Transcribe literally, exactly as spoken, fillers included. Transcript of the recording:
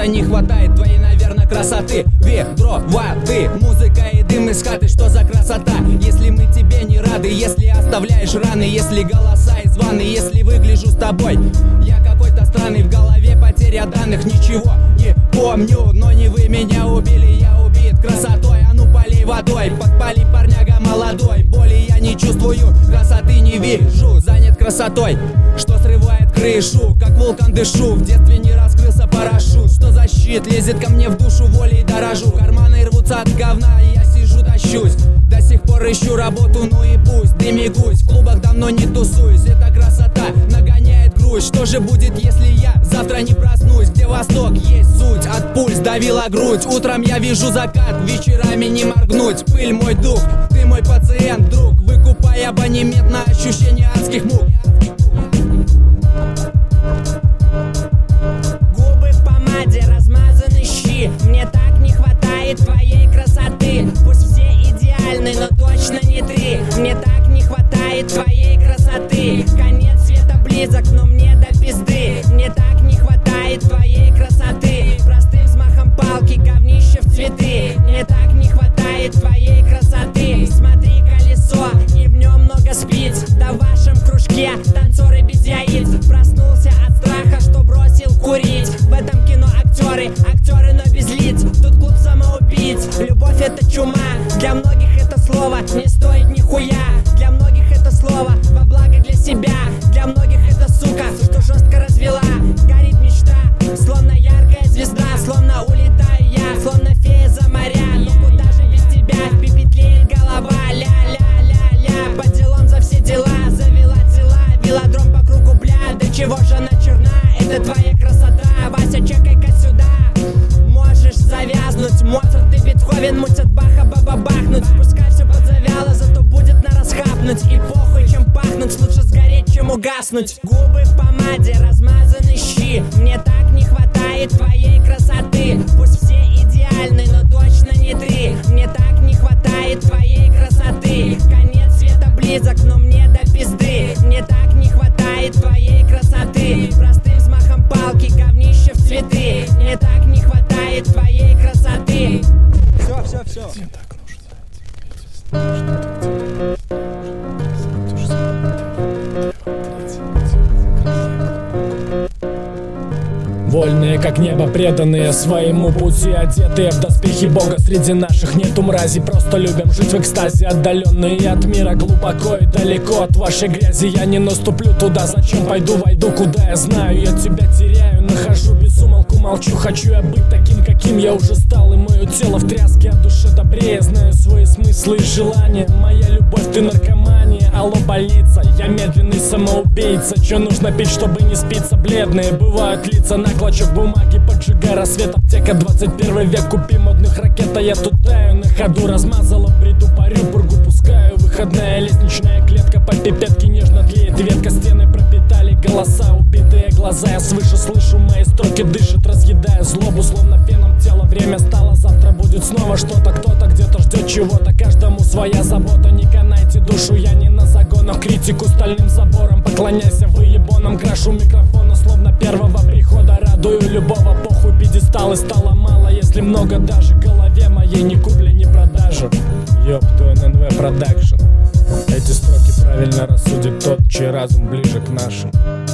просто не хватает твоей, наверное, красоты. Ведро воды, музыка и дым из хаты, что за красота? Если мы тебе не рады, если оставляешь раны, если голоса из ванны, если выгляжу с тобой я какой-то странный, в голове потеря данных, ничего не помню, но не вы меня убили, я убит красотой. А ну полей водой, подпали, парняга молодой. Боли я не чувствую, красоты не вижу, занят красотой, что срывает крышу, как вулкан дышу. В детстве не раскрылся парашют, что за щит лезет ко мне в душу, волей дорожу. Карманы рвутся от говна, и я сижу тащусь, до сих пор ищу работу, ну и пусть. Дыми гусь, в клубах давно не тусуюсь, эта красота нагоняет грусть. Что же будет, если я завтра не проснусь? Где восток, есть суть, от пульс давила грудь. Утром я вижу закат, вечерами не моргнуть. Пыль мой дух, ты мой пациент, друг. Выкупай абонемент на ощущение адских мук. Губы в помаде, размазаны щи. Мне так не хватает твоей красоты. Пусть все идеальны, но точно не ты. Мне так не хватает твоей красоты. Конец света близок, но мне до пизды. Мне так не хватает твоей красоты. Простым взмахом палки, говнище в цветы. Мне так не хватает твоей красоты. Смотри, колесо, и в нем много спиц. Да в вашем кружке танцоры без яиц. Проснулся от страха, что бросил курить. В этом кино актеры, актеры, но без лиц. Тут клуб самоубийц. Любовь это чума, для многих это слово не стоит нихуя. Для многих это слово во благо для себя. Для многих это сука, что жестко развела. Горит мечта, словно яркая звезда. Словно улетаю я, словно фея за моря. Ну куда же без тебя, пепетлеет голова. Ля-ля-ля-ля, по делам за все дела. Завела тела, велодром по кругу, бля. Да чего же она черна, это твоя красота. Вася, чекай-ка сюда. Можешь завязнуть, Моцарт и Бетховен мутят Баха, баба-бахнуть. Пускай все подзавяло, зато будет на расхапнуть. И похуй, чем пахнуть, лучше сгореть, чем угаснуть. Губы в помаде, размазаны щи. Мне так не хватает твоей красоты. Пусть все идеальны, но точно не ты. Мне так не хватает твоей красоты. Конец света близок, но мне до пизды. Мне так не хватает твоей красоты. Простым взмахом палки, говнище в цветы. Мне так не хватает твоей красоты. Все, все, все. Вольные, как небо, преданные своему пути, одетые в доспехи Бога. Среди наших нету мрази, просто любим жить в экстазе. Отдаленные от мира, глубоко и далеко от вашей грязи. Я не наступлю туда, зачем пойду, войду, куда я знаю. Я тебя теряю, нахожу, без умолку молчу. Хочу я быть таким, каким я уже стал. И мое тело в тряске, от души добрее. Знаю свои смыслы и желания. Моя любовь, ты наркомания. Алло, больница, я медленный самоубийца. Че нужно пить, чтобы не спиться? Бледные бывают лица, на клочок бумаги, поджигай рассвет. Аптека, двадцать первый век, купи модных ракет. А я тут таю на ходу, размазала в бреду, парю, пургу пускаю. Выходная лестничная клетка, по пипетке нежно тлеет ветка. Стены пропитали голоса, убитые глаза. Я свыше слышу, мои строки дышат, разъедая злобу, словно феном тело. Время стало, завтра будет снова что-то. Кто-то где-то ждет чего-то, каждому своя забота. Не канайте душу, я не на загонах. Критику стальным забором, поклоняйся выебонам. Крашу микрофона, словно первого прихода. Радую любого, похуй, пьедесталы стало мало. Если много, даже голове моей ни купли, ни продажу. Ёб твой эн эн вэ продакшн. Эти строки правильно рассудит тот, чей разум ближе к нашим.